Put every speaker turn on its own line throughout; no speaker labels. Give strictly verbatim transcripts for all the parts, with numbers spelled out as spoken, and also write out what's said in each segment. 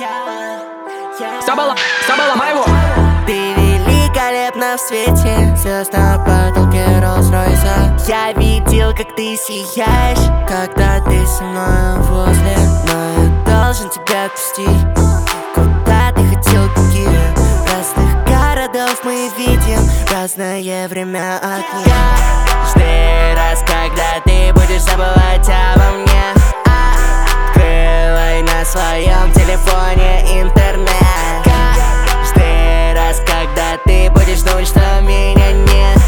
Все было, все было моего.
Ты великолепна в свете звезд на потолке Роллс-Ройса. Я видел, как ты сияешь, когда ты со мной возле. Но я должен тебя отпустить. Куда ты хотел, какие разных городов мы видим разное время от них. Каждый раз, когда ты будешь забывать обо мне, открывай на своем телефоне интернет. Каждый раз, когда ты будешь думать, что меня нет,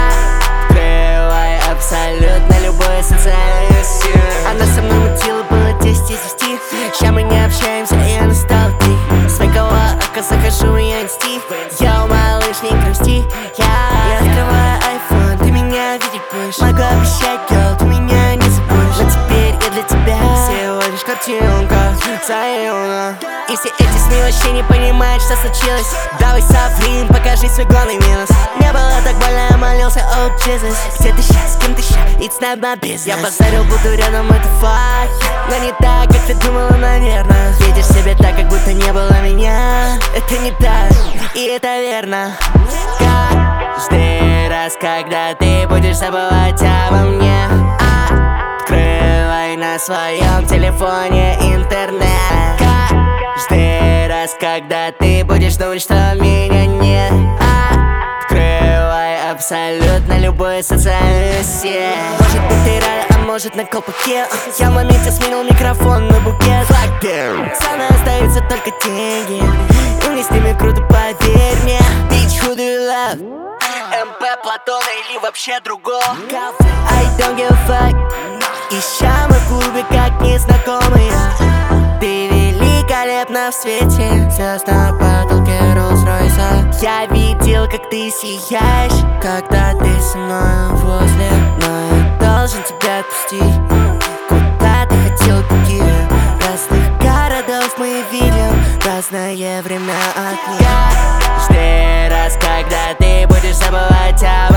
открывай абсолютно любую социальную сеть. Она со мной мутила, было десять из десяти. Сейчас мы не общаемся, и она стала ты. С моего ока захожу, и я не стих. Йоу, малыш, не грусти. Я, я открываю айфон, ты меня видеть будешь. Могу обещать, girl, ты меня не забудешь. Но теперь я для тебя всего лишь картинка заявлена. И все эти СМИ вообще не понимают, что случилось. Давай соври им, покажи свой главный минус. Не было так больно, я молился, oh Jesus. Где ты сейчас, с кем ты сейчас, it's not my business. Я базарил, буду рядом, это факт. Но не так, как ты думала, наверное. Видишь себя так, как будто не было меня. Это не так, и это верно. Каждый раз, когда ты будешь забывать обо мне, открывай на своем телефоне интернет. Каждый раз, когда ты будешь думать, что меня нет, открывай абсолютно любую социальную сеть. Может быть ты рада, а может на колпаке. Я в моменте сменил микрофон на букет. Со мной остаются только деньги, и мне с ними круто, поверь мне. Bitch, who do you love? МП, Платона или вообще другого? I don't give a fuck. Ища мы в клубе как незнакомые. Ты великолепна в свете звезд на потолке Роллс-Ройса. Я видел, как ты сияешь, когда ты со мной возле. Но я должен тебя отпустить. Куда ты хотел, какие разных городов мы видим разное время от них. Каждый раз, когда ты будешь забывать о